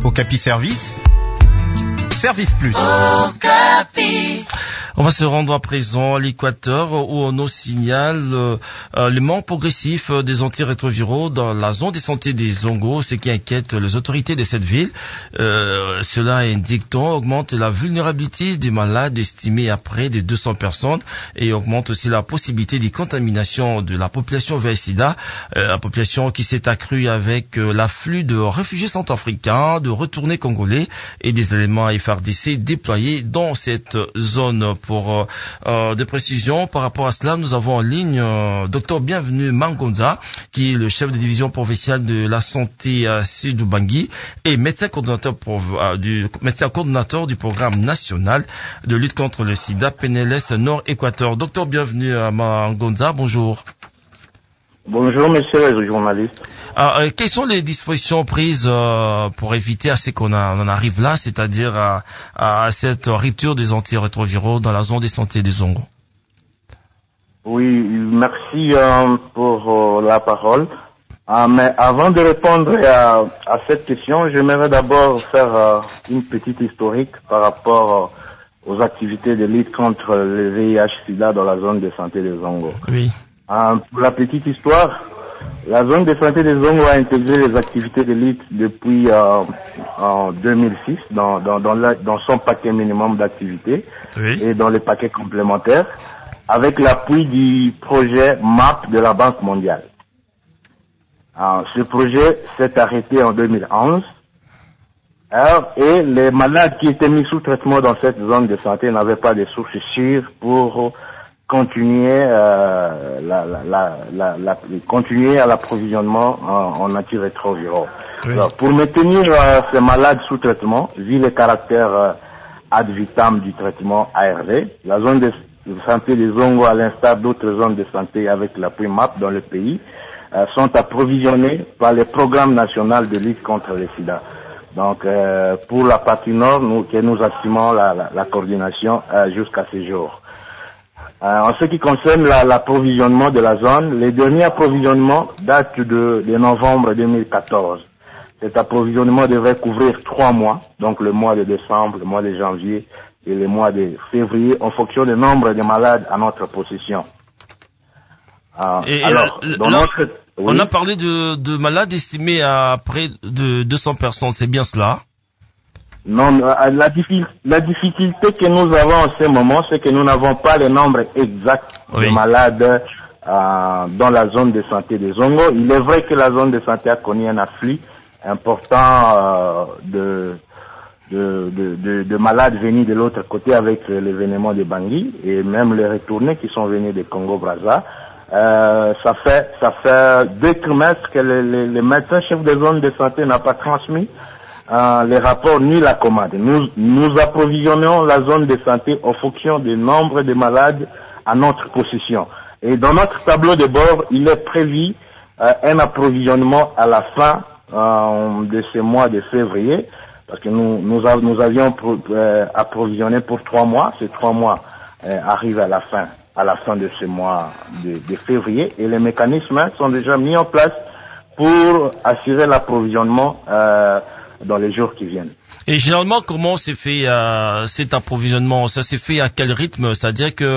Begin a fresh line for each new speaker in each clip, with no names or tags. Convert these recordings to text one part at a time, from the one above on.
Okapi Service, Service Plus.
Okapi.
On va se rendre à présent à l'Équateur où on nous signale le manque progressif des antirétroviraux dans la zone de santé des Zongo, ce qui inquiète les autorités de cette ville. Cela indique-t-on augmente la vulnérabilité des malades estimés à près de 200 personnes et augmente aussi la possibilité de contamination de la population VIH-Sida, la population qui s'est accrue avec l'afflux de réfugiés centrafricains, de retournés congolais et des éléments FARDC déployés dans cette zone. Pour des précisions par rapport à cela, nous avons en ligne Dr Bienvenu Mangonza, qui est le chef de division provinciale de la santé à Sud-Bangui et médecin coordonnateur du programme national de lutte contre le sida PNLS Nord-Équateur. Dr Bienvenu Mangonza, bonjour.
Bonjour, messieurs les journalistes.
Quelles sont les dispositions prises pour éviter à ce qu'on en arrive là, c'est-à-dire à cette rupture des antirétroviraux dans la zone de santé des Zongo?
Oui, merci pour la parole. Mais avant de répondre à cette question, j'aimerais d'abord faire une petite historique par rapport aux activités de lutte contre le VIH-Sida dans la zone de santé des Zongo.
Oui.
Pour la petite histoire, la zone de santé des Zongo a intégré les activités de lutte depuis en 2006 dans son paquet minimum d'activités, oui, et dans les paquets complémentaires, avec l'appui du projet MAP de la Banque mondiale. Ce projet s'est arrêté en 2011 et les malades qui étaient mis sous traitement dans cette zone de santé n'avaient pas de sources sûres pour continuer continuer à l'approvisionnement en antirétroviraux. Oui. Alors, pour maintenir ces malades sous traitement, vu le caractère ad vitam du traitement ARV, la zone de santé des Zongo, à l'instar d'autres zones de santé avec l'appui MAP dans le pays, sont approvisionnées par le programme national de lutte contre le sida. Donc, pour la partie nord, nous assumons la coordination jusqu'à ce jour. En ce qui concerne l'approvisionnement de la zone, les derniers approvisionnements datent de novembre 2014. Cet approvisionnement devrait couvrir 3 mois, donc le mois de décembre, le mois de janvier et le mois de février, en fonction du nombre de malades à notre possession.
On a parlé de malades estimés à près de 200 personnes, c'est bien cela?
Non, la difficulté que nous avons en ce moment, c'est que nous n'avons pas le nombre exact de malades dans la zone de santé des Zongo. Il est vrai que la zone de santé a connu un afflux important de malades venus de l'autre côté avec l'événement de Bangui et même les retournés qui sont venus de Congo-Brazza. Ça fait 2 trimestres que les médecins chefs des zones de santé n'ont pas transmis les rapports ni la commande. Nous approvisionnons la zone de santé en fonction du nombre de malades à notre possession. Et dans notre tableau de bord, il est prévu un approvisionnement à la fin de ce mois de février, parce que nous avions approvisionné pour 3 mois. Ces 3 mois arrivent à la fin de ce mois de février, et les mécanismes sont déjà mis en place pour assurer l'approvisionnement dans les jours qui viennent.
Et généralement, comment s'est fait cet approvisionnement? Ça s'est fait à quel rythme? C'est-à-dire que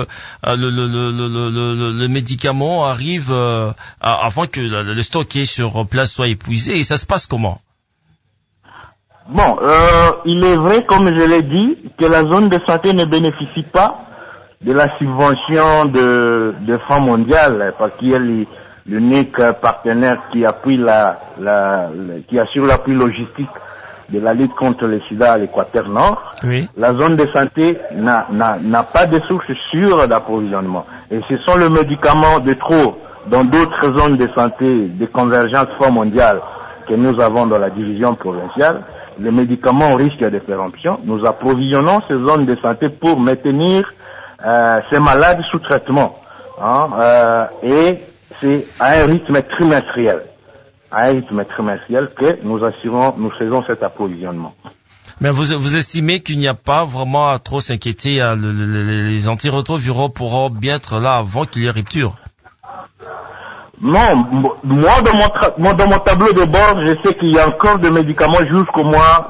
le médicament arrive avant que le stock qui est sur place soit épuisé, et ça se passe comment?
Bon, il est vrai, comme je l'ai dit, que la zone de santé ne bénéficie pas de la subvention de Fonds mondial, parce qu'il y a l'unique partenaire qui appuie qui assure l'appui logistique de la lutte contre le sida à l'Équateur Nord. Oui. La zone de santé n'a pas de source sûre d'approvisionnement. Et ce sont les médicaments de trop dans d'autres zones de santé de convergence Fonds mondial que nous avons dans la division provinciale. Les médicaments au risque de péremption, nous approvisionnons ces zones de santé pour maintenir ces malades sous traitement. Et c'est à un rythme trimestriel. Que nous faisons cet approvisionnement.
Mais vous estimez qu'il n'y a pas vraiment à trop s'inquiéter, les antirétroviraux pourront bien être là avant qu'il y ait rupture?
Non, moi dans mon tableau de bord, je sais qu'il y a encore des médicaments jusqu'au mois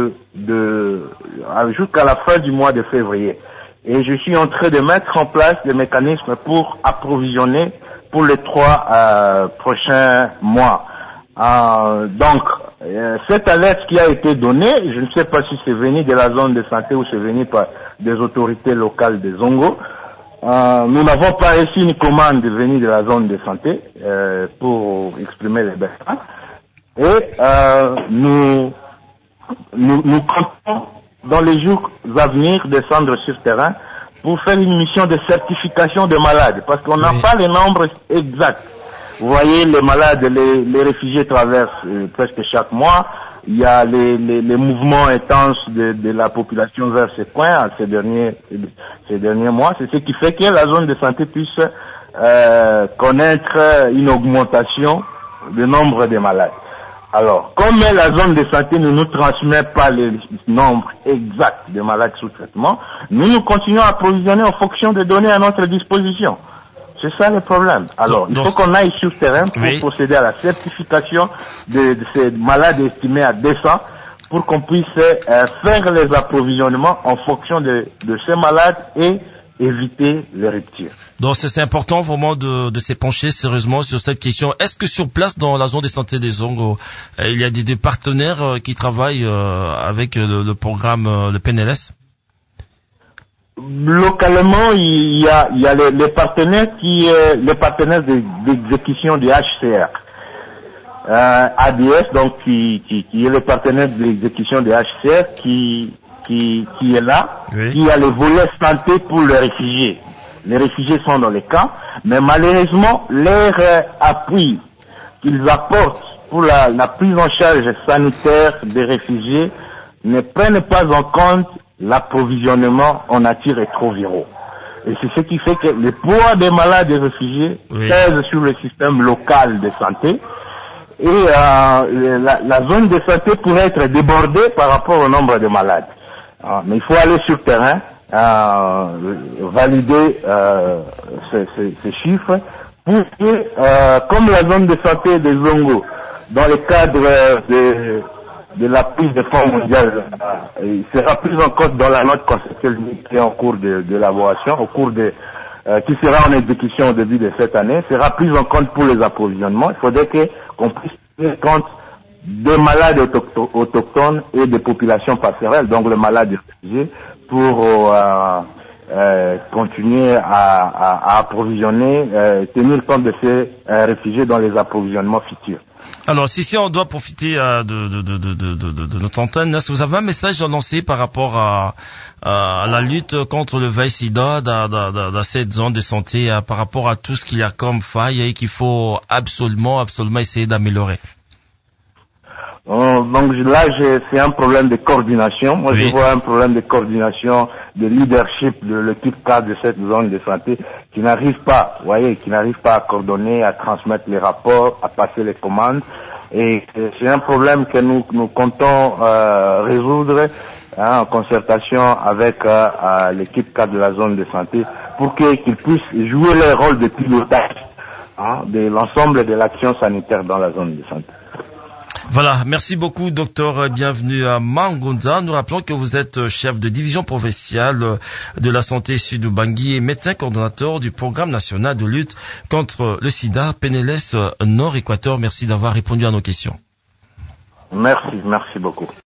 jusqu'à la fin du mois de février. Et je suis en train de mettre en place des mécanismes pour approvisionner pour les 3 prochains mois. Donc, cette alerte qui a été donnée, je ne sais pas si c'est venu de la zone de santé ou c'est venu par des autorités locales de Zongo. Nous n'avons pas reçu une commande venue de la zone de santé pour exprimer les besoins. Et nous comptons dans les jours à venir descendre sur terrain pour faire une mission de certification des malades, parce qu'on n'a pas les nombres exacts. Vous voyez, les malades, les réfugiés traversent presque chaque mois. Il y a les mouvements intenses de la population vers ces coins ces derniers mois. C'est ce qui fait que la zone de santé puisse connaître une augmentation du nombre de malades. Alors, comme la zone de santé ne nous transmet pas les nombres exacts de malades sous traitement, nous continuons à approvisionner en fonction des données à notre disposition. C'est ça le problème. Alors, il faut qu'on aille sur terrain pour procéder à la certification de ces malades estimés à 200 pour qu'on puisse faire les approvisionnements en fonction de ces malades et éviter les ruptures.
Donc c'est important vraiment de s'épancher sérieusement sur cette question. Est-ce que sur place dans la zone de santé des Zongo, il y a des partenaires qui travaillent avec le programme le PNLS?
Localement, il y a les partenaires les partenaires d'exécution du HCR. ADS, donc qui est le partenaire de l'exécution du HCR qui est là, qui a le volet santé pour les réfugiés. Les réfugiés sont dans les camps, mais malheureusement, leur appui qu'ils apportent pour la prise en charge sanitaire des réfugiés ne prennent pas en compte l'approvisionnement en antirétroviraux. Et c'est ce qui fait que le poids des malades et réfugiés pèse sur le système local de santé. Et la zone de santé pourrait être débordée par rapport au nombre de malades. Mais il faut aller sur terrain, valider ces chiffres pour que, comme la zone de santé des Zongo, dans le cadre de la prise de fonds mondiale, il sera pris en compte dans la note conceptuelle qui est en cours d'élaboration, qui sera en exécution au début de cette année, sera prise en compte pour les approvisionnements. Il faudrait qu'on puisse tenir compte des malades autochtones et des populations passerelles, donc les malades réfugiés, pour continuer à approvisionner, tenir compte de ces réfugiés dans les approvisionnements futurs.
Alors, si on doit profiter de notre antenne, est-ce que vous avez un message à lancer par rapport à la lutte contre le VIH-Sida dans cette zone de santé, par rapport à tout ce qu'il y a comme faille et qu'il faut absolument essayer d'améliorer?
Donc là, c'est un problème de coordination. Moi, je vois un problème de coordination, de leadership de l'équipe cadre de cette zone de santé qui n'arrive pas, à coordonner, à transmettre les rapports, à passer les commandes. Et c'est un problème que nous comptons résoudre en concertation avec l'équipe cadre de la zone de santé pour qu'ils puissent jouer leur rôle de pilotage de l'ensemble de l'action sanitaire dans la zone de santé.
Voilà, merci beaucoup docteur, bienvenue à Mangonza. Nous rappelons que vous êtes chef de division provinciale de la santé Sud-Bangui et médecin coordonnateur du programme national de lutte contre le sida PNLS Nord-Équateur. Merci d'avoir répondu à nos questions.
Merci beaucoup.